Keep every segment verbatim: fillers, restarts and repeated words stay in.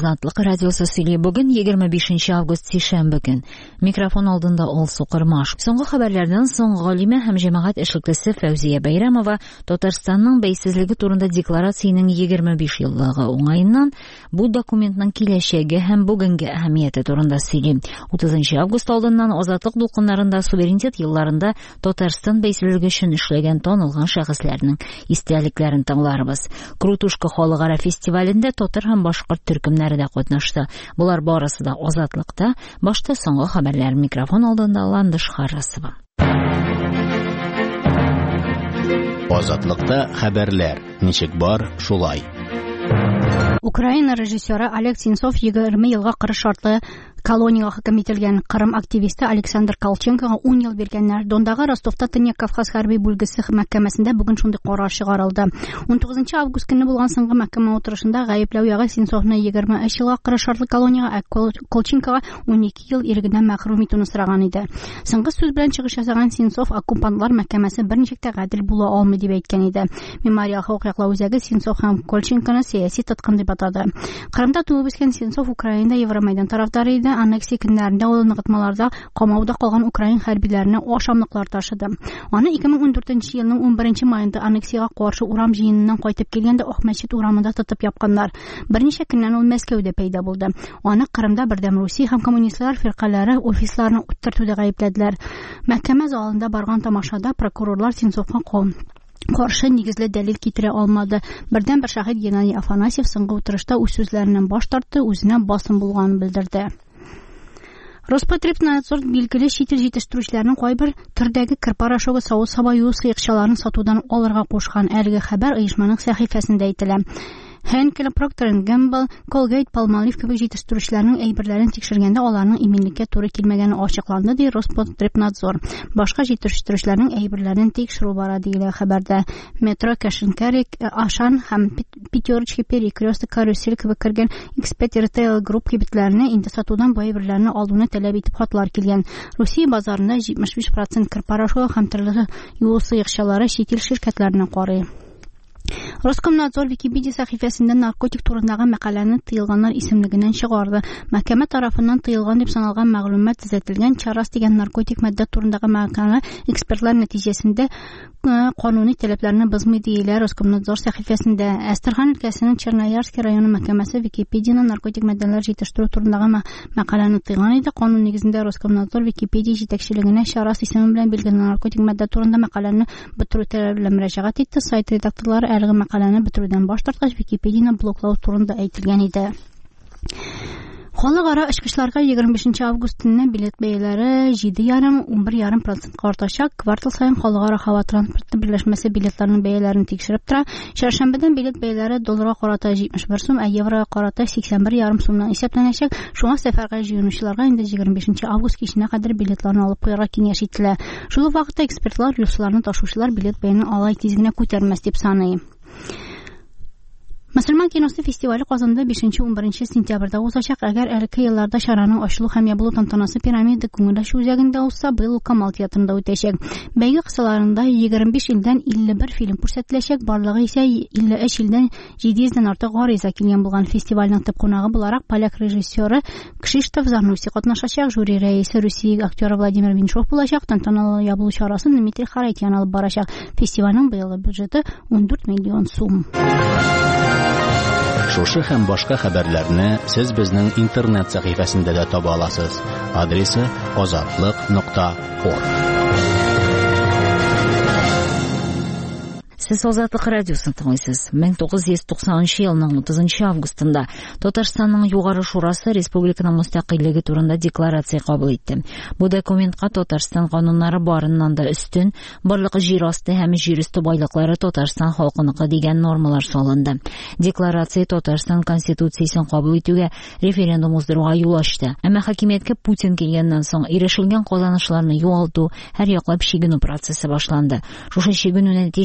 Азатлык радиосы сөйли. Бүген егерме бишенче август сишәмбе көн. Микрофон алдында ул Сукырмаш. Соңгы хәбәрләрдән соң галиме һәм җәмәгать эшлеклесе Фәүзия Бәйрәмова Татарстанның бәйсезлеге турында декларациянең егерме биш еллыгы уңаеннан бу документның киләчәге һәм бүгенге әһәмияте турында сөйли. утызынчы август алдыннан Азатлык дулкыннарында суверенитет елларында Татарстан бәйсезлеге өчен эшләгән танылган шәхесләрнең истәлекләрен тыңларбыз. Крутушка халыкара фестивалендә татар һәм башкорт төркемнәре дә катнашты. Булар барысы да Азатлыкта. Башта соңгы хәбәрләр микрофон алдында Ландыш Харрасова. Азатлыкта хәбәрләр. Ничек бар, шулай. Украина режиссеры Олег Сенцов егерме елга кыры шартлы колонияга хөкем ителгән Кырым активисты Александр Колченкога ун ел биргәннәр. Дондагы Ростовта Төньяк Кавказ хәрби бүлгесе мәхкәмәсендә бүген шундый карар чыгарылды. он тугызынчы август көнне булган соңгы мәхкәмә утырышында гаепләү ягы Сенцовны егерме өч елга кыры шартлы колонияга, Колченкога он ике ел ирегеннән мәхрүм итүне сораган иде. Соңгы сүз белән чыгыш ясаган Сенцов оккупантлар мәхкәмәсе берничек тә гадел була алмый дип әйткән иде. Мемориал хукук яклау үзәге Сенцов һәм Колченконы сәяси тоткын дип атады. Кырымда туып үскән Сенцов Украинада Евромайдан тарафдары иде. Аннексия көннәрендә ул ныгытмаларда камауда калган Украин хәрбиләренә ашамлыклар ташыды. Аны ике мең ун дүртенче елның унберенче маенда аннексиягә каршы урам җыеныннан кайтып килгәндә Акмәчет урамында тотып япканнар. Берничә көннән ул Мәскәүдә пәйда булды. Аны Кырымда бердәм Русия һәм коммунистлар фиркалары офисларны үттертүдә гаепләделәр. Мәхкәмә залында барган тамашада прокурорлар Сенцовка ком каршы нигезле дәлил китерә алмады. Бердән бер шаһид Геннадий Афанасьев соңгы утырышта үз сүзләреннән баш тартты, үзенә басым булганын белдерде. Роспотребнадзор билгеле чит ил җитештерүчеләренең кайбер төрдәге кыр порошогы, савыт-саба юу сыекчаларын сатудан алырга кушкан. Әлеге хәбәр оешманың сәхифәсендә әйтелә. Henkel, Procter энд Gamble, Colgate, Palmolive кебек җитештерүчеләрнең әйберләрен тикшергәндә аларның иминлеккә туры килмәгәне ачыкланды, ди Роспотребнадзор. Башка җитештерүчеләрнең әйберләрен тикшерү бара дигән хәбәрдә. Metro, Cash and Carry, Ашан һәм Пятерочка, Перекресток, Карусель кебек кергән Expert Retail Group кибетләренә инде сатудан бу әйберләрне алуны таләп итеп хатлар килгән. Русия базарында җитмеш биш процент кыр порошогы һәм төрле юл сыекчалары чит ил ширкәтләренә карый. Роскомнадзор Википедия сәхифәсендә наркотик турындагы мәкаләне тыелганнар исемлегеннән чыгарды. Мәхкәмә тарафыннан тыелган дип саналган мәгълүмат төзәтелгән Чарас дигән наркотик матдә турындагы мәкалә экспертлар нәтиҗәсендә кануни таләпләрне бозмый диелә Роскомнадзор сәхифәсендә. Әстерхан өлкәсенең Черноярский районы мәхкәмәсе Википедияның наркотик матдәләр җитештерү турындагы мәкаләне тыйган иде. Канун нигезендә Роскомнадзор Википедия җитәкчелегенә Чарас исеме белән билгеләнгән наркотик матдә турында мәкаләне бетерү таләпләрен мөрәҗәгать итте. Сайт редакторлары әлеге мәкаләне бетерүдән баш тарткач Википедияны блоклау турында әйтелгән иде. Халыкара очкычларга егерме бишенче август көнне билет бәяләре җиде ярым - унбер ярым процентка артачак. Квартал саен халыкара һава транспорты берләшмәсе билетларның бәяләрен тикшереп тора. Чаршамбыдан билет бәяләре долларга карата җитмеш бер сум, ә еврога карата сиксән бер ярым сумнан исәпләнәчәк. Шуңа сәфәргә җыенучыларга инде егерме бишенче август киченә кадәр билетларны алып куярга киңәш ителә. Шул ук вакытта экспертлар юлчыларны ташучылар билет бәясен алай тиз генә күтәрмәс дип саный. Мөселман киносы фестивале Казанда бишенче-унберенче сентябрьдә узачак. Әгәр әлеге елларда чараның ачылу һәм ябылу тантанасы Пирамида күңелләшү үзәгендә узса, быел Камал театрында үтәчәк. Бәйге кысаларында егерме биш илдән илле бер фильм күрсәтеләчәк. Барлыгы исә илле өч илдән җиде йөздән артык гариза килгән булган. Фестивальнең төп кунагы буларак поляк режиссеры Кшиштоф Зануси катнашачак. Жюри рәисе Русия актеры Владимир Меньшов булачак. Тантаналы ябылу чарасын Дмитрий Харайтьян алып барачак. Фестивальнең быелгы бюджеты он дүрт миллион сум. Шушы һәм башка хәбәрләрне сез безнең интернет сәхифәсендә дә таба аласыз. Адресы азатлык нокта орг. Сез Азатлык радиосын тыңлыйсыз. мең тугыз йөз туксанынчы елның утызынчы августында Татарстанның Югары Шурасы республиканың мустакыйлыгы турында декларация кабул итте. Бу документка Татарстан кануннары барыннан да үстен, барлыгы җир асты һәм җир өсте байлыклары Татарстан халкыныкы дигән нормалар салынды. Декларация Татарстан конституциясен кабул итүгә, референдум уздыруга юл ачты. Әмма хакимияткә Путин килгәннән соң ирешелгән казанышларны югалту, һәр яклап чигенү процессы башланды. Шушы чигенү нәтиҗәсен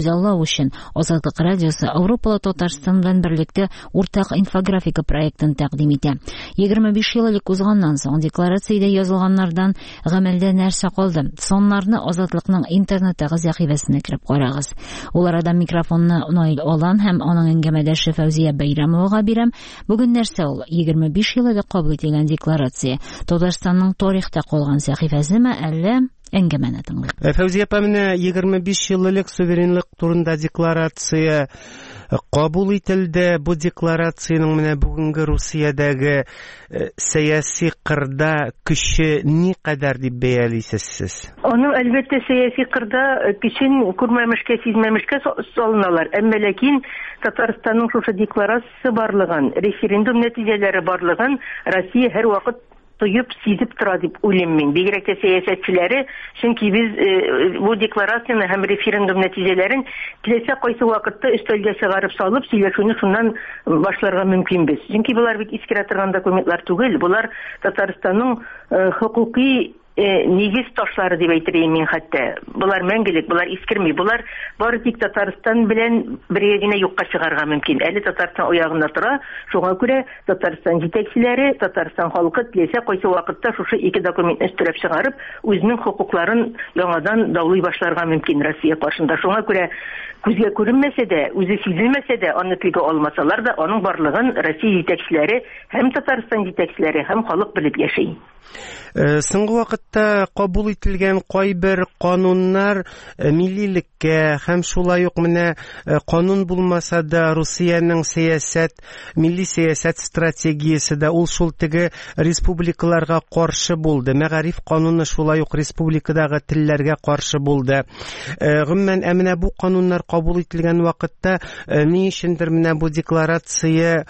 күзаллау өчен Азатлык радиосы Европалы Татарстан белән берлектә уртак инфографика проектын тәкъдим итә. егерме биш ел элек узганнан соң декларациядә язылганнардан гамәлдә нәрсә калды? Соннарны Азатлыкның интернеттагы сәхифәсенә кирип карагыз. Ул арада микрофонны Наил Алан һәм аның әңгәмәдәше Фәүзия Бәйрәмовага бирәм. Бүген нәрсә ул? егерме биш ел элек кабул ителгән декларация. Татарстанның тарихта калган сәхифәсеме, әллә әңгәмәне тыңлыйк. Фәүзия апа, менә егерме биш ел элек суверенлык турында декларация кабул ителде. Бу декларацияның менә бүгенге Русиядәге сәяси кырда көче ни кадәр дип бәялисез сез? Аның әлбәттә сәяси кырда көчен күрмәмешкә, сизмәмешкә салыналар. Әмма ләкин Татарстанның шушы декларациясе барлыгын, референдум нәтиҗәләре барлыгын Россия һәр вакыт тоеп, сизеп тора дип уйлыйм мин. Бигрәк тә сәясәтчеләре, чөнки без бу декларацияне һәм референдум нәтиҗәләрен теләсә кайсы вакытта өстәлгә чыгарып салып, сөйләшүне шуннан башларга мөмкинбез. Чөнки булар бит искерә торган документлар түгел, булар Татарстанның хокукый нигез ташлары дип әйтергә мин хәтта. Булар мәңгелек, булар искерми, булар бары тик Татарстан белән бергә генә юкка чыгарга мөмкин. Әле Татарстан аягында тора, шуңа күрә Татарстан җитәкчеләре, Татарстан халкы теләсә кайсы вакытта шушы ике документны өстерәп чыгарып, үзенең хокукларын яңадан даулый башларга мөмкин Россия каршында. Шуңа күрә күзгә күренмәсә дә, үзе сизелмәсә дә, аны тилгә алмасалар да, аның барлыгын Россия җитәкчеләре һәм Татарстан җитәкчеләре һәм халык белеп яши. Соңгы вакытта кабул ителгән кайбер кануннар миллилеккә һәм шулай ук менә канун булмаса да Русиянең сәясәт, милли сәясәт стратегиясе дә ул шул теге республикаларга каршы булды. Мәгариф кануны шулай ук республикадагы телләргә каршы булды. Гомумән, менә бу кануннар кабул ителгән вакытта ни өчендер менә бу декларация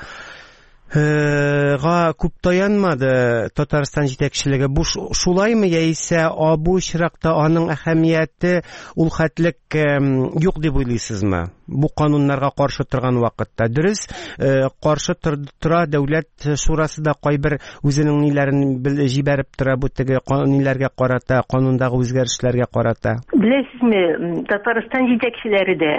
га күп таянмады Татарстан җитәкчелеге. Бу шулаймы, яисә бу очракта аның әһәмияте ул хәтлек юк дип уйлыйсызмы? Бу кануннарга каршы торган вакытта дөрес каршы тора, дәүләт шурасы да кайбер үзенең ниләрен җибәреп тора бу теге кануннарга карата, канундагы үзгәрешләргә карата. Беләсезме, Татарстан җитәкчеләре дә,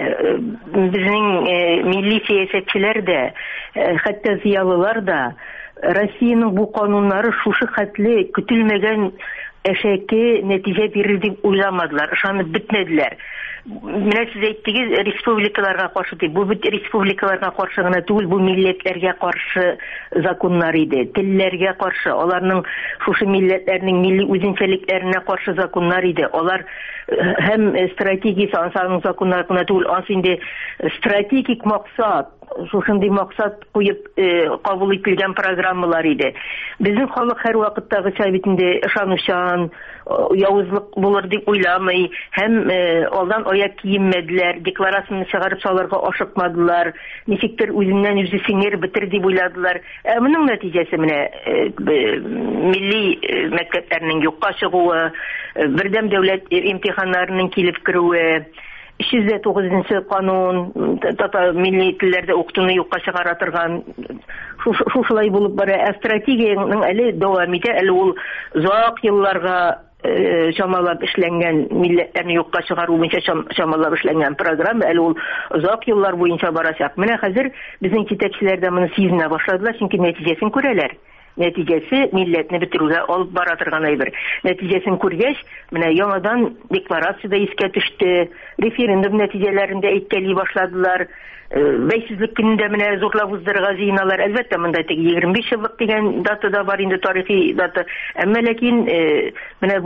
безнең милли сәясәтчеләр дә, хәтта зыялылар да Россиянең бу кануннары шушы хәтле көтелмәгән әшәке нәтиҗә бирер дип уйламадылар, ышанып бетмәделәр. Менә сез әйттегез, республикаларга каршы дип. Бу бит республикаларга каршы гына түгел, бу милләтләргә каршы законнар иде, телләргә каршы, аларның шушы милләтләрнең милли үзенчәлекләренә каршы законнар иде. Алар һәм стратегик санның законнары гына түгел, аны инде стратегик максат, шушындый максат куеп кабул ителгән программалар иде. Безнең халык һәр вакыттагыча бит инде ышанучан, явызлык булыр дип уйламый, һәм алдан аяк киенмәделәр, декларацияны чыгарып салырга ашыкмадылар, ничектер үзеннән үзе сиңер битер дип уйладылар. Ә моның нәтиҗәсе менә милли мәктәпләрнең юкка чыгуы, бердәм дәүләт имтиханнарының килеп керүе, өч йөз тугызынчы канун, татар милли телләрдә укытуны юкка чыгара торган, шушылай булып бара. Стратегияның әле дәвам итә, әле ул озак елларга чамалап эшләнгән, милләтләрне юкка чыгару буенча чамалап эшләнгән программа, әле ул озак еллар буенча барачак. Менә хәзер безнең җитәкчеләр дә моны сизенә башладылар, чөнки нәтиҗәсен күрәләр. Нәтиҗәсе милләтне бетерүгә алып бара торган әйбер. Нәтиҗәсен күргәч, менә яңадан декларациядә искә төште, референдум нәтиҗәләрендә әйткәли башладылар. Бәйсезлек көнендә менә зурлап уздырырга җыеналар. Әлбәттә, монда теге егерме биш еллык дигән дата да бар инде, тарихи дата. Әмма ләкин менә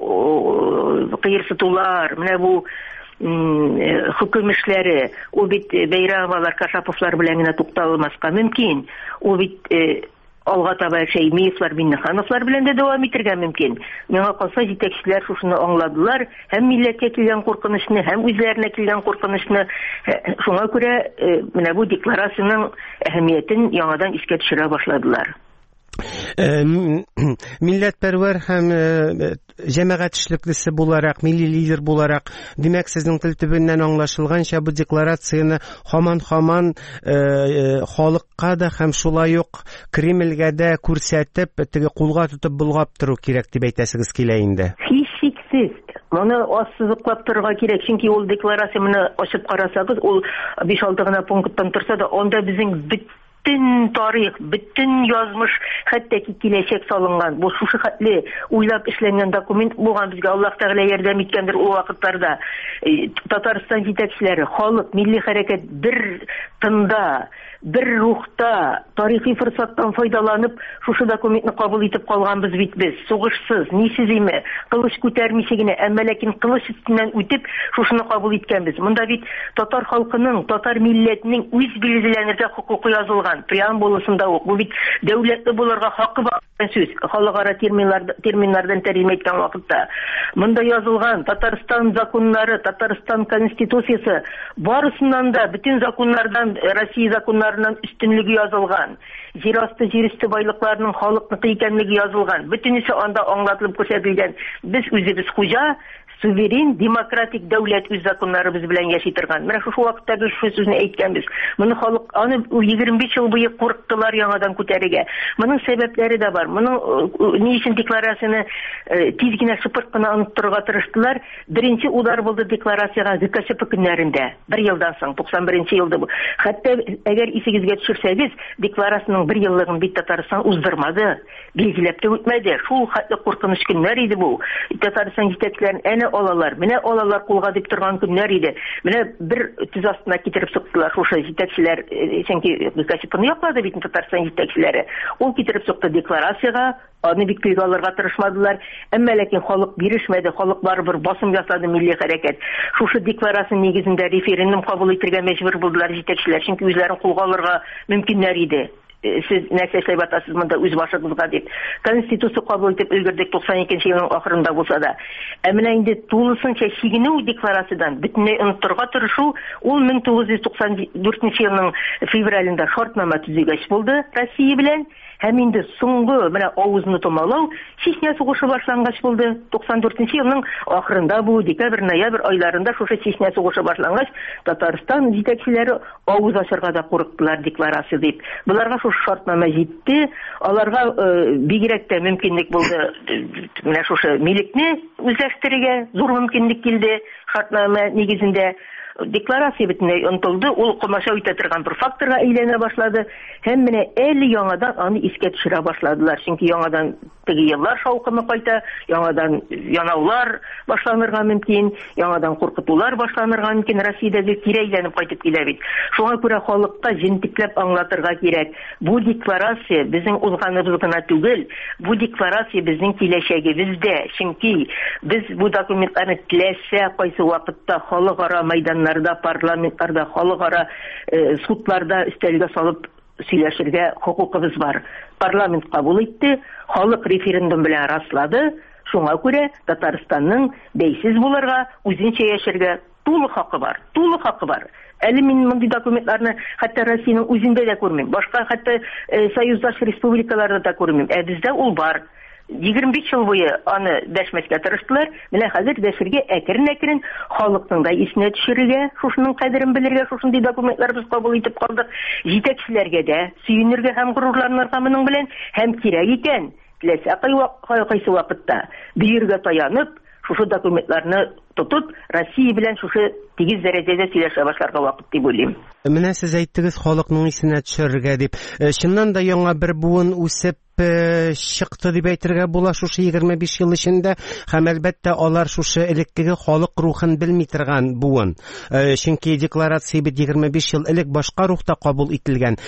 бу кыерсытулар, менә бу хөкем эшләре, ул бит Бәйрәмовлар, Кашаповлар белән генә тукталмаска мөмкин. Ул бит алга таба Шәймиевлар, Миннехановлар белән дә дәвам итәргә мөмкин. Миңа калса, җитәкчеләр шушыны аңладылар, һәм милләткә килгән куркынычны, һәм үзләренә килгән куркынычны. Шуңа күрә менә бу декларацияның әһәмиятен яңадан искә төшерә башладылар. Милләтпәрвәр һәм җәмәгать эшлеклесе буларак, милли лидер буларак, димәк, сезнең тел төбеннән аңлашылганча, бу декларацияны һаман-һаман халыкка да һәм шулай ук Кремльгә дә күрсәтеп, теге кулга тотып болгап тору кирәк дип әйтәсегез килә инде. Һичшиксез, Моны ассызыклап торырга кирәк, чөнки ул декларация моны ачып карасагыз, ул биш-алты гына пункттан торса да, анда безнең бөтен тарих, бөтен язмыш, хәтта ки киләчәк салынган. Бу шушы хәтле уйлап эшләнгән документ булган, безгә Аллаһ Тәгалә ярдәм иткәндер ул вакытларда. Татарстан җитәкчеләре, халык, милли хәрәкәт бер тында, бер рухта, тарихи форсаттан файдаланып, шушы документны кабул итеп калганбыз бит без. Сугышсыз, нисез име, кылыч күтәрмичә генә, әмма ләкин кылыч өстеннән үтеп, шушыны кабул иткәнбез. Монда бит татар халкының, татар милләтенең үз билгеләнергә хукукы язылган. Преамбуласында ук. Бу бит дәүләтле булырга хакы бар сүз. Халыкара терминнар терминнардан тәрҗемә иткән вакытта. Монда язылган Татарстан законнары, Татарстан конституциясе, барысыннан да бөтен законнардан, Россия законнарыннан өстенлеге язылган. Җир асты, җир өсте байлыкларының халыкныкы икәнлеге язылган. Бөтенесе анда аңлатылып күрсәтелгән. Без үзебез хуҗа, суверен, демократик дәүләт үз законнарыбыз белән яши торган. Менә шушы вакытта без шушы сүзне әйткәнбез. Моны халык аны егерме биш ел буе курыктылар яңадан күтәрергә. Моның сәбәпләре дә бар. Моның ни өчен декларацияны тиз генә шыпырт кына оныттырырга тырыштылар. Беренче удар булды декларациягә ГКЧП көннәрендә. Бер елдан соң, туксан беренче елда бу. Хәтта әгәр исегезгә төшерсәгез, декларацияның бер еллыгын бит Татарстан уздырмады. Билгеләп тә үтмәде. Шул хәтле куркыныч көннәр иде бу. Татарстан җитәкчеләрен әнә алалар, менә алалар кулга дип торган көннәр иде. Менә бер төз астына китереп суктылар шушы җитәкчеләр, чөнки ГКЧПны яклады бит Татарстан җитәкчеләре. Ул китереп сукты декларациягә, аны бик тиз алырга тырышмадылар. Әмма ләкин халык бирешмәде, халык барыбер басым ясады милли хәрәкәт. Шушы декларация нигезендә референдум кабул итәргә мәҗбүр булдылар җитәкчеләр, чөнки үзләрен кулга алырга мөмкиннәр иде. Сез нәрсә эшләп атасыз монда үз башыгызга дип. Конституция кабул итеп өлгердек туксан икенче елның ахырында булса да. Ә менә инде тулысынча чигенү декларациядан бөтенләй оныттырга тырышу, ул мең тугыз йөз туксан дүртенче елның февралендә шартнама төзегәч булды Россия белән. Һәм инде соңгы менә авызны томалау Чечня сугышы башлангач булды. туксан дүртенче елның ахырында бу декабрь-ноябрь айларында шушы Чечня сугышы башлангач, Татарстан җитәкчеләре авыз ачарга да курыктылар декларация дип. Буларга шушы шартнама җитте. Аларга бигрәк тә мөмкинлек булды. Менә шушы милекне үзләштерергә зур мөмкинлек килде шартнама нигезендә. Декларация бөтенләй онытылды, ул комаша үтә торган бер факторга әйләнә башлады. Һәм менә әле яңадан аны искә төшерә башладылар, чөнки яңадан теге еллар шаукымы кайта, яңадан янаулар башланырга мөмкин, яңадан куркытулар башланырга мөмкин. Россиядә кире әйләнеп кайтып килә бит. Шуңа күрә халыкка җентекләп аңлатырга кирәк. Бу декларация безнең узганыбыз гына түгел, бу декларация безнең киләчәгебездә, чөнки без бу документларны теләсә кайсы вакытта халыкара майданнарда, парламентларда, халыкара э, судларда өстәлгә салып сөйләшергә хукукыбыз бар. Парламент кабул итте, халык референдум белән раслады. Шуңа күрә Татарстанның бәйсез булырга, үзенчә яшәргә тулы хакы бар. Тулы хакы бар. Әле мин мондый документларны хәтта Россиянең үзендә дә күрмим. Башка хәтта э, союздаш республикаларда да күрмим. Ә бездә ул бар. егерме биш ел буе аны дәшмәскә тырыштылар. Менә хәзер дәшергә әкрен-әкрен халыкның да исенә төшерергә, шушының кадерен белергә, шушындый документлар без кабул итеп калдык. Җитәкчеләргә дә сөенергә һәм горурланырга моның белән, һәм кирәк икән, теләсә кайсы вакытта бөергә таянып, шушы документларны тотып, Россия белән шушы тигез дәрәҗәдә сөйләшә башларга вакыт дип уйлыйм. Менә сез әйттегез халыкның исенә төшерергә дип. Чыннан да яңа бер буын үсеп чыкты дип әйтергә була шушы егерме биш ел эчендә, һәм әлбәттә алар шушы элеккеге халык рухын белми торган буын. Чөнки декларация бит егерме биш ел элек башка рухта кабул ителгән.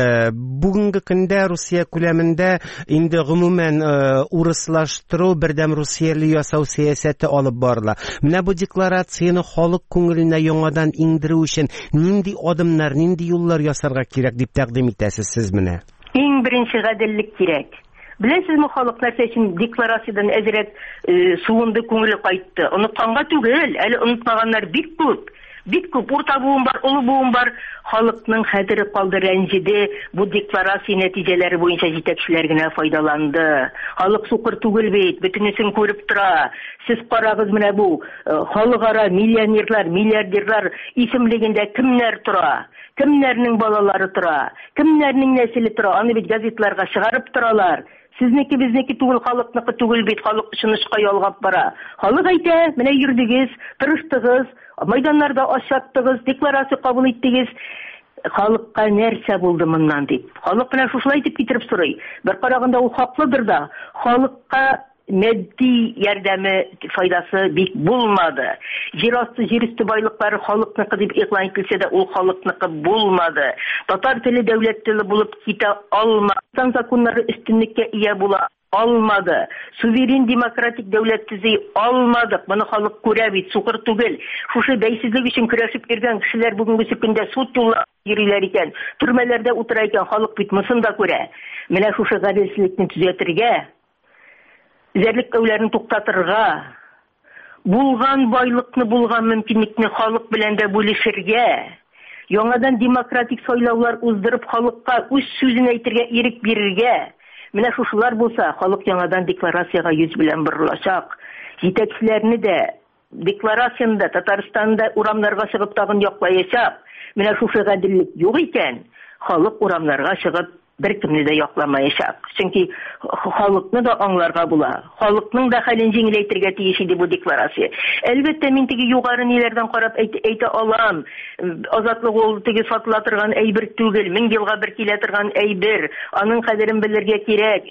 Бүгенге көндә Русия күләмендә инде гомумән урыслаштыру, бердәм Русияле ясау сәясәте алып барыла. Менә бу декларацияне халык күңеленә яңадан иңдерү өчен нинди адымнар, нинди юллар ясарга кирәк дип тәкъдим итәсез сез менә? Иң беренче гаделлек кирәк. Беләсезме, халык нәрсә өчен декларациядан әзрәк э, суынды, күңеле кайтты. Онытканга түгел, әле онытмаганнар бик күп. Бик күп урта буын бар, улы буын бар. Халыкның хәтере калды, рәнҗиде. Бу декларация нәтиҗәләре буенча җитәкчеләр генә файдаланды. Халык сукыр түгел бит, бөтенесен күреп тора. Сез карагыз, менә бу халыкара миллионерлар, миллиардерлар исемлегендә кемнәр тора? Кемнәрнең балалары тора? Кемнәрнең нәселе тора? Аны бит газетларга чыгарып торалар. Сезнеке безнеке түгел, халыкныкы түгел бит, халык ышанычка ялгап бара. Халык әйтә, менә йөрдегез, тырыштыгыз, майданнарда ашаттыгыз, декларация кабул иттегез. Халыкка нәрсә булды моннан дип. Халык белән шушылай дип китереп сорый. Бер караганда ул хаклыдыр да, халыкка мәдди ярдәме, файдасы бик булмады. Җир асты, җир өсте байлыклары халыкныкы дип игълан ителсә дә, ул халыкныкы булмады. Татар теле дәүләт теле булып китә алмады. Законнары өстенлеккә ия була алмады. Суверен демократик дәүләт төзи алмадык. Моны халык күрә бит, сукыр түгел. Шушы бәйсезлек өчен көрәшеп йөргән кешеләр бүгенге көндә суд юлларында йөриләр икән, төрмәләрдә утыра икән, халык бит мосын да күрә. Менә шушы гаделсезлекне төзәтергә, үзәрлек туктатырга, булган байлыкны, булган мөмкинлекне халык белән дә бүлешергә, яңадан демократик сайлаулар уздырып халыкка үз сүзен әйтергә ирек бирергә. Менә шушылар булса, халык яңадан декларацияга йөз белән борылачак. Җитәкчеләрне дә декларацияда Татарстанда урамнарга чыгып тагын яклаячак. Менә шушы гаделлек юк икән, халык урамнарга чыгып беркемне дә якламаячак. Чөнки халыкны да аңларга була. Халыкның да хәлен җиңеләйтергә тиеш иде бу декларация. Әлбәттә, мин теге югары ниләрдән карап әйтә алам. Азатлык ул теге сатыла торган әйбер түгел, мең елга бер килә торган әйбер. Аның кадерен белергә кирәк.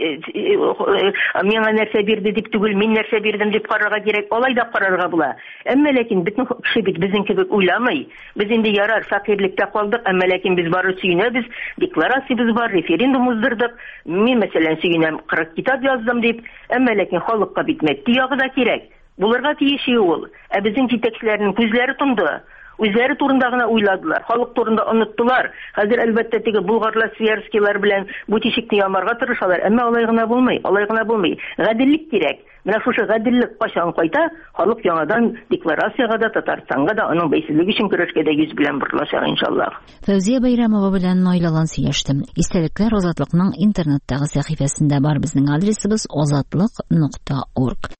Миңа нәрсә бирде дип түгел, мин нәрсә бирдем дип карарга кирәк. Алай да карарга була. Әмма ләкин бөтен кеше бит безнең кебек уйламый. Без инде ярар, фәкыйрьлектә калдык, әмма ләкин без бары сөенәбез, декларациябыз бар, референдум уздырдык. Мин мәсәлән сөенәм, кырык китап яздым дип, әмма ләкин халыкка бит мәдди ягы да кирәк. Булырга тиеши ул. Ә безнең җитәкчеләрнең күзләре тунды. Үзләре турында гына уйладылар, халык турында оныттылар. Хәзер әлбәттә теге булгарлар, сверскийлар белән бу тишекне ямарга тырышалар, әмма алай гына булмый, алай гына булмый. Гаделлек кирәк. Менә шушы гаделлек качан кайта, халык яңадан декларациягә да, Татарстанга да, аның бәйсезлеге өчен көрәшкә дә йөз белән борылачак иншаллах. Фәүзия Бәйрәмова белән Найлалан сөйләштем. Истәлекләр Азатлыкның интернеттагы сәхифәсендә бар. Безнең адресыбыз азатлык нокта орг.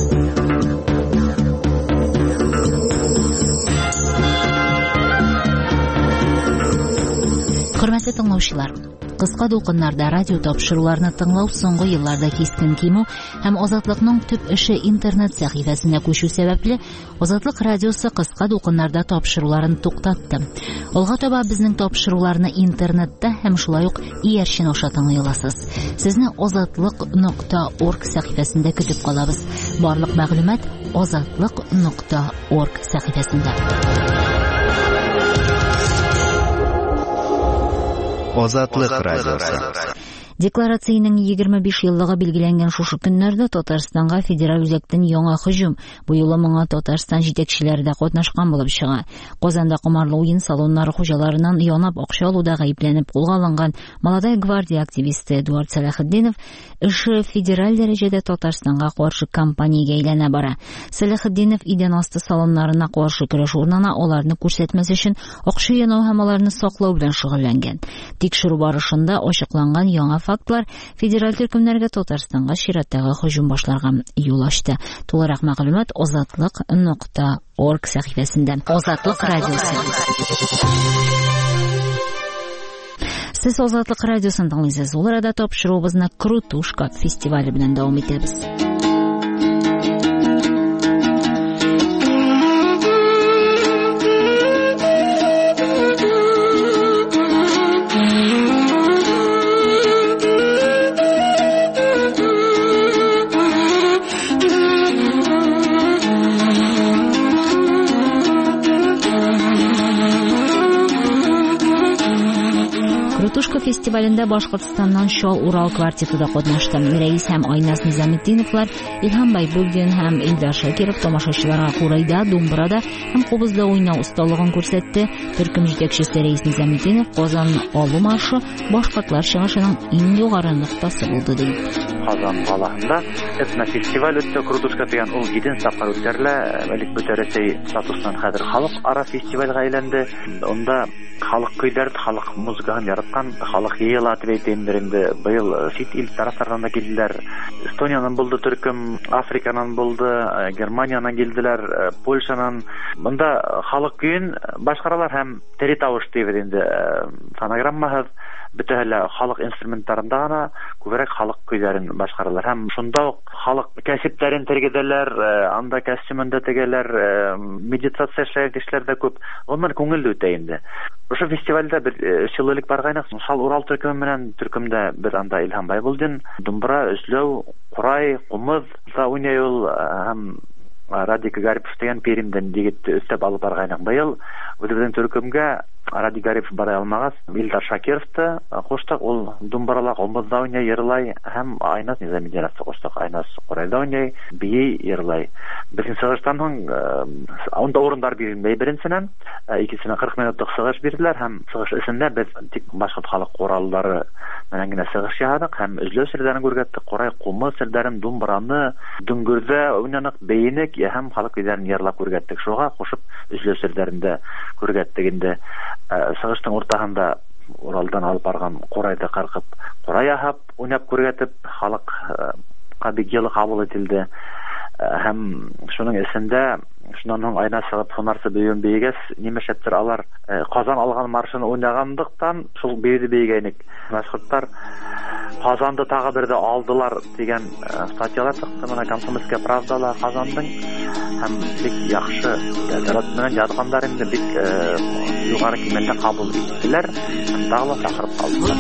Хөрмәтле тыңлаучылар, кыска дулкыннарда радио тапшыруларны тыңлау соңгы елларда кискен кимү һәм Азатлыкның төп эше интернет сәхифәсенә күчү сәбәпле Азатлык радиосы кыска дулкыннарда тапшыруларын туктатты. Алга таба безнең тапшыруларны интернетта һәм шулай ук иярчен аша тыңлый аласыз. Сезне азатлык нокта орг сәхифәсендә көтеп калабыз. Барлык мәгълүмат азатлык нокта орг сәхифәсендә. Азатлык радиосы. Декларациянең егерме биш еллыгы билгеләнгән шушы көннәрдә Татарстанга федераль үзәктән яңа һөҗүм. Бу юлы моңа Татарстан җитәкчеләре дә катнашкан булып чыга. Казанда кумарлы уен салоннары хуҗаларынан янап акча алуда гаепләнеп кулга алынган Молодая гвардия активисты Эдуард Сәләхетдинов эше федераль дәрәҗәдә Татарстанга каршы кампаниягә әйләнә бара. Сәләхетдинов идән асты салоннарына каршы көрәш урынына аларны күрсәтмәс өчен акча янау һәм аларны саклау белән шөгыльләнгән. Тикшерү барышында ачыкланган яңа фактлар федераль төркемнәргә Татарстанга чираттагы һөҗүм башларга юл ачты. Тулырак мәгълүмат азатлык нокта орг сәхифәсендә. Азатлык радиосы. Сез Азатлык радиосын тыңлыйсыз. Ул арада тапшыруыбызны Крутушка фестивале белән дәвам итәбез. Крутушка фестивалендә Башкортстаннан Шал Урал квартеты да катнашты. Рәис һәм Айназ Низаметдиновлар, Илһам Байбулдин һәм Илдар Шакиров тамашачыларга курайда, думбрада һәм кубызда уйнау осталыгын күрсәтте. Төркем җитәкчесе Рәис Низаметдинов Казан алу маршы башкортлар чыгышының иң югары ноктасы булды ди. Казан каласында этнофестиваль үтте. Крутушка дигән ул җиденче тапкыр үткәрелә. Элек Бөтәрәсәй статусыннан хәзер халыкара фестивальгә әйләнде. Онда халык көйләр, халык музыкасын яраткан, халык йыела дип әйтәм инде. Быел сит ил тарафтардан да килделәр. Эстониянан булды төркем, Африканан булды, Германиянан килделәр, Польшанан. Монда халык көен башкаралар һәм тере тавыш дип инде фонограммаһыз бөтәһеллә халык инструментларында гына күбрәк халык көйләрен башкаралар. Һәм шунда ук халык кәсепләрен тергеделәр, анда костюмында тегеләр, медитация эшләгән кешеләр дә күп. Onlar күңелле үтә инде. Ошо фестивальдә бер шуллык баргайнак, шал Урал төркеме менән төркемдә бер анда Илһам Байбулдин, думбра, эзләү, курай, кумыз да уйный ул һәм Радик Гарипов дигән Перимдән дигит өстәп алып баргайнак быел. Үзебезнең төркемгә Радик Гарипов бара алмагас, Илдар Шакировты куштык, ул думбрала, кумызда уйный, йырлай һәм Айнас Низамидиновты куштык, Айнас курайда уйный, бии, йырлай. Безнең сыгыштан анда урындар бирелмәй беренчедән, икенчедән кырык минутлык сыгыш бирделәр һәм сыгыш эсендә без тик башка халык кораллары менән генә сыгыш яһадык һәм үзләү серләрен күргәттек, курай, кумыз серләрен, думбраны, дүңгүрдә уйнанык, бейнек һәм халык көйләрен йырлап күргәттек. Шуга кушып үзләү серләрендә күргәттек инде. Сыгыштың уртаһында Уралдан алып барган курайды кыркып, курай яһап, уйнап күргәтеп, халыкка бик йылы кабул ителде. Һәм шуның эсендә шуннан соң айна сыгып һунарсы бейен бейгәс, нимәшәттер алар Казан алган маршын уйнагандыктан шул бейде бейгәнек. Башкортлар Казанды тагы бер дә алдылар дигән статьялар чыкты. Менә Комсомольская правдала Казандың һәм бик яхшы дәрәҗәдә менән язганнар инде, бик югары кыйммәттә кабул иттеләр һәм дагы чакырып калдылар.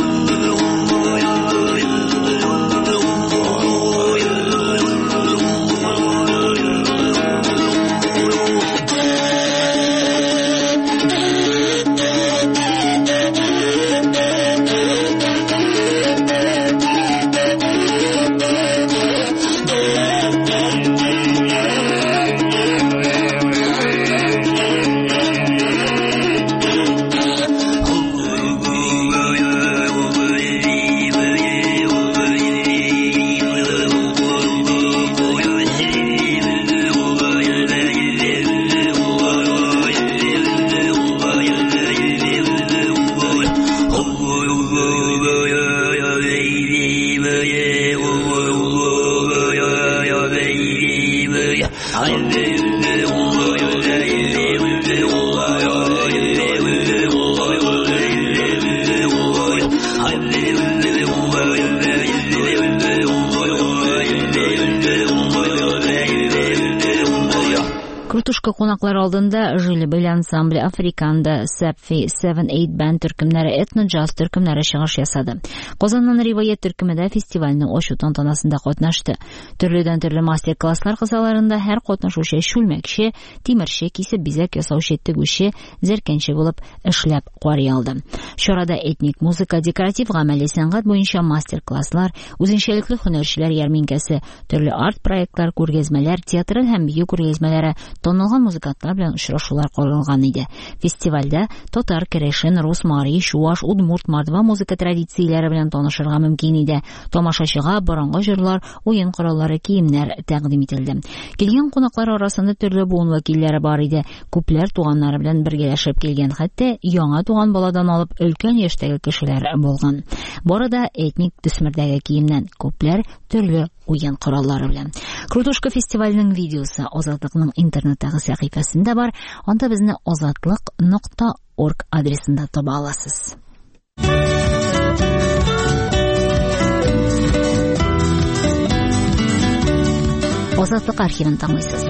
Крутушка кунаклар алдында Жили-Бели ансамбле, Африканда, Сапфи, Seven Eight Band төркемнәре, этно-джаз төркемнәре чыгыш ясады. Казаннан Риваять төркемендә фестивальне ачу тантанасында катнашты. Төрледән төрле мастер-класслар кысаларында һәр катнашучы шүлмәкче, тимерче, кисеп бизәк ясаучы, тегүче, зәркәнче булып эшләп карый алды. Чарада этник музыка, декоратив гамәли сәнгать буенча мастер-класслар, үзенчәлекле һөнәрчеләр ярминкәсе, төрле арт проектлар, күргәзмәләр, театр һәм бию күргәзмәләре, танылган музыкантлар белән очрашулар каралган иде. Фестивальдә татар, керәшен, рус, мари, чуаш, удмурт, мордва музыка традицияләре белән танышырга мөмкин иде. Тамашачыга борынгы җырлар, уен кораллары, киемнәр тәкъдим ителде. Килгән кунаклар арасында төрле буын вәкилләре бар иде. Күпләр туганнары белән бергәләшеп килгән, хәтта яңа туган баладан алып өлкән яшьтәге кешеләр булган. Барыда этник төсмердәге киемнән, күпләр төрле уен кораллары белән. Крутушка фестиваленең видеосы Азатлыкның интернеттагы сәхифәсендә бар. Анда безне азатлык нокта орг адресында таба аласыз. Азатлык архивын тыңлыйсыз.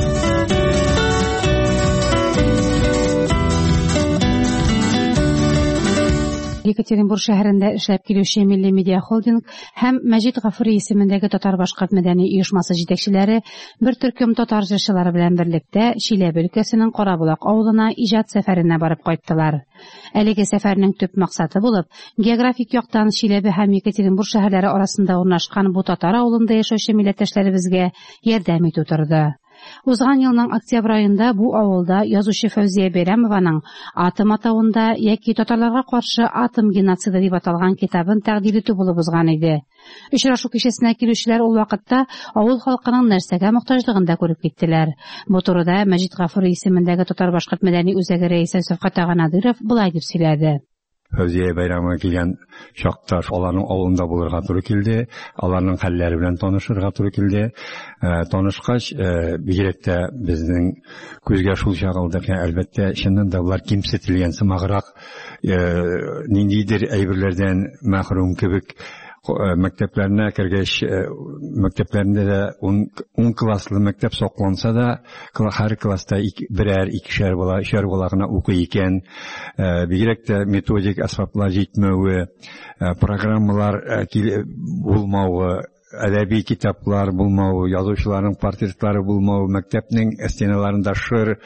Екатеринбург шәһәрендә эшләп килүче Милли медиа холдинг һәм Мәҗит Гафури исемендәге татар башкорт мәдәни оешмасы җитәкчеләре бер төркем татар җырчылары белән берлектә Чиләбе өлкәсенең Карабулак авылына иҗат сәфәренә барып кайттылар. Әлеге сәфәрнең төп максаты булып, географик яктан Чиләбе һәм Екатеринбург шәһәрләре арасында урнашкан бу татар авылында яшәүче милләттәшләребезгә ярдәм итү торды. Узган елның октябрь аенда бу авылда язучы Фәүзия Бәйрәмованың «Атым атавында» яки татарларга каршы атом геноциды дип аталган китабын тәкъдим итү булып узган иде. Очрашу кичәсенә килүчеләр ул вакытта авыл халкының нәрсәгә мохтаҗлыгын да күреп киттеләр. Бу турыда Мәҗит Гафури исемендәге татар башкорт мәдәни үзәге рәисе Шәфкать Надыров былай дип сөйләде. Фәүзия Бәйрәмова килгән чакта аларның авылында булырга туры килде, аларның хәлләре белән танышырга туры килде. Танышкач, бигрәк тә безнең күзгә шул чагылды ки, әлбәттә, чыннан да булар кимсетелгән сымаграк, ниндидер әйберләрдән мәхрүм кебек мәктәпләренә кергәч, мәктәпләрендә дә ун класслы мәктәп сакланса да, һәр класста берәр, икешәр бала, өчәр бала гына укый икән. Бигрәк тә методик әсбаплар җитмәүе, программалар булмавы, әдәби китаплар булмауы, язучыларның портретлары булмауы, мәктәпнең стеналарында шыр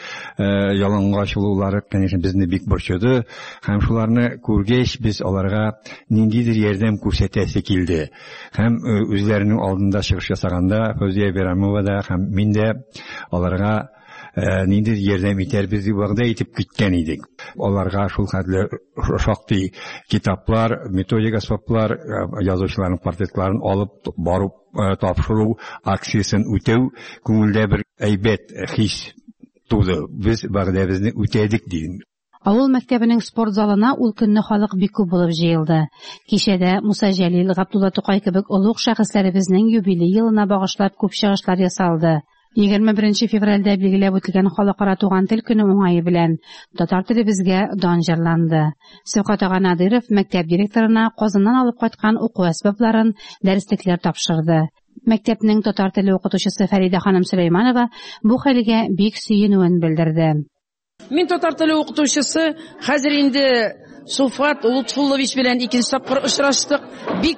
ялангач булулары, конечно, безне бик борчыды. Һәм шуларны күргәч, без аларга ниндидер ярдәм күрсәтәсе килде. Һәм үзләренең алдында чыгыш ясаганда, Фәүзия Бәйрәмова да һәм мин дә аларга ниндидер ярдәм итәрбез дип вәгъдә итеп киткән идек. Аларга шул хәтле шактый китаплар, методик әсбаплар, язучыларның портретларын алып барып тапшыру акциясын үтәү күңелдә бер әйбәт хис туды. Без вәгъдәбезне үтәдек дидем. Авыл мәктәбенең спорт залына ул көнне халык бик күп булып җыелды. Кичәдә Муса Җәлил, Габдулла Тукай кебек олуг шәхесләребезнең юбилей елына багышлап күп чыгышлар ясалды. егерме беренче февральдә билгеләп үтелгән халыкара туган тел көне уңае белән татар теле безгә дан җырланды. Сәүкәт ага Надыров мәктәп директорына Казаннан алып кайткан уку әсбапларын, дәреслекләр тапшырды. Мәктәпнең татар теле укытучысы Фәридә ханым Сөләйманова бу хәлгә бик сөенүен белдерде. Мин татар теле укытучысы, хәзер инде Суфат Лутфуллович белән икенче тапкыр очраштык. Бик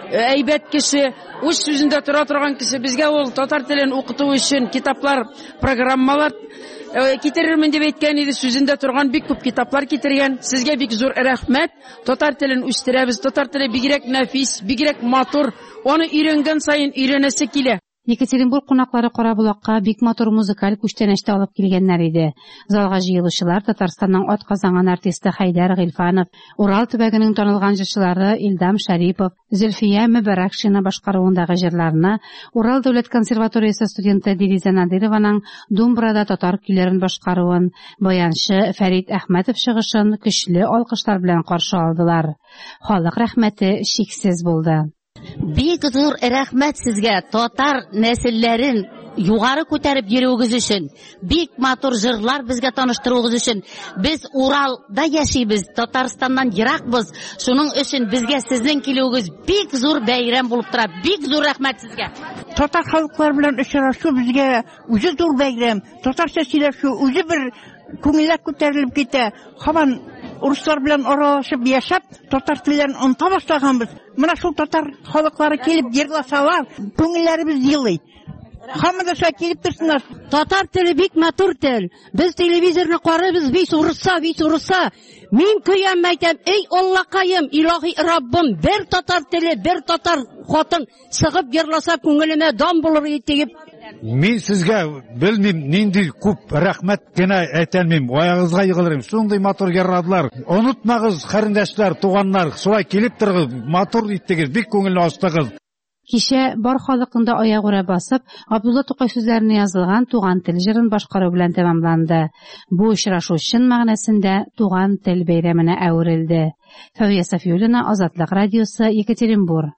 әйбәт кеше, үз сүзендә тора торган кеше. Безгә ул татар телен укыту өчен китаплар, программалар китерермен дип әйткән иде. Сүзендә торган бик күп китаплар китергән. Сезгә бик зур рәхмәт. Татар телен үстерәбез. Татар теле бигрәк нәфис, бигрәк матур. Аны өйрәнгән саен өйрәнәсе килә. Екатеринбург кунаклары Карабулакка бик матур музыкаль күчтәнәштә алып килгәннәр иде. Залга җыелучылар Татарстанның атказанган артисты Хайдар Гыйлфанов, Урал төбәгенең танылган җырчылары Илдам Шарипов, Зөлфия Мөбәрәкшина башкаруындагы җырларны, Урал дәүләт консерваториясе студенты Дилиза Надырованың Думбрада татар көйләрен башкаруын, баянчы Фәрит Әхмәтов чыгышын көчле алкышлар белән каршы алдылар. Халык рәхмәте чиксез булды. Бик зур рәхмәт сезгә, татар нәселләрен югары күтәреп йөрүегез өчен, бик матур җырлар безгә таныштыруыгыз өчен. Без Уралда яшибез, Татарстаннан еракбыз. Шуның өчен безгә сезнең килүегез бик зур бәйрәм булып тора. Бик зур рәхмәт сезгә. Татар халыклар белән очрашу безгә үзе зур бәйрәм. Татарча сөйләшү үзе бер күңелләр күтәрелеп китә. Һаман урыслар белән аралашып яшәп, татар телен оныта башлаганбыз. Менә шул татар халыклары килеп йырласалар, күңелләребез йылый. Һәммәсе шулай килеп торсыннар. Татар теле бик матур тел. Без телевизорны карыйбыз, бик урыса, бик урыса. Мин көям әйтәм, эй Аллакаем, илаһи Раббым, бер татар теле, бер татар хатын сыгып йырласа күңелемә дан булыр иде. Мин сезгә белмим, нинди күп рәхмәт кенә әйтәлмим, аягызга егылырым. Шундый матур яррадылар. Онытмагыз, хәрендәшләр, туганнар, шулай килеп торгыз, матур иттегез, бик күңелле астыгыз. Кичә бар халыкында аягүрә басып, Габдулла Тукай сүзләренә язылган туган тел җырын башкару белән тәмамланды. Бу очрашу чын мәгънәсендә туган тел бәйрәменә әверелде. Фәвия Сафиуллина, Азатлык радиосы, Екатеринбург.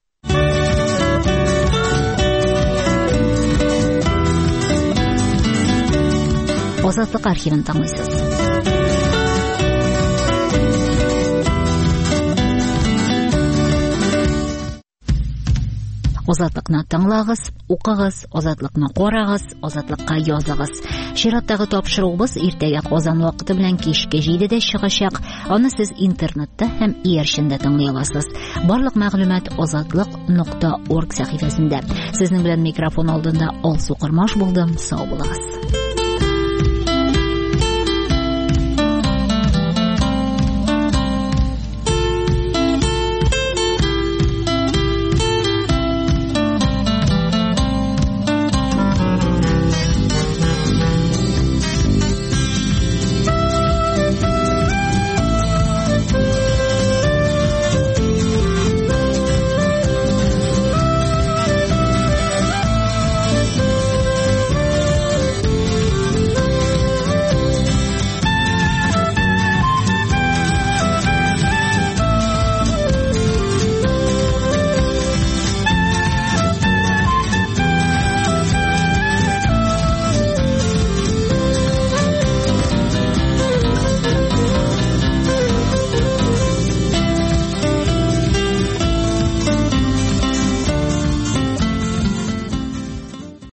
Азатлык архивын тыңлыйсыз. Азатлыкны тыңлагыз, укыгыз, азатлыкны карагыз, азатлыкка языгыз. Чираттагы тапшыруыбыз иртәгә Казан вакыты белән кичке җидедә чыгачак. Аны сез интернетта һәм иярчендә тыңлый аласыз. Барлык мәгълүмат азатлык нокта орг сәхифәсендә. Сезнең белән микрофон алдында Алсу Кырмаш булдым. Сау булыгыз.